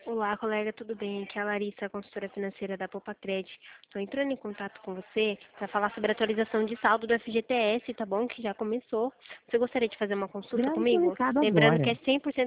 Olá, colega, tudo bem? Aqui é a Larissa, consultora financeira da Popacred. Estou entrando em contato com você para falar sobre a atualização de saldo do FGTS, tá bom? Que já começou. Você gostaria de fazer uma consulta Grave seu comigo? recado Lembrando que agora. é 100%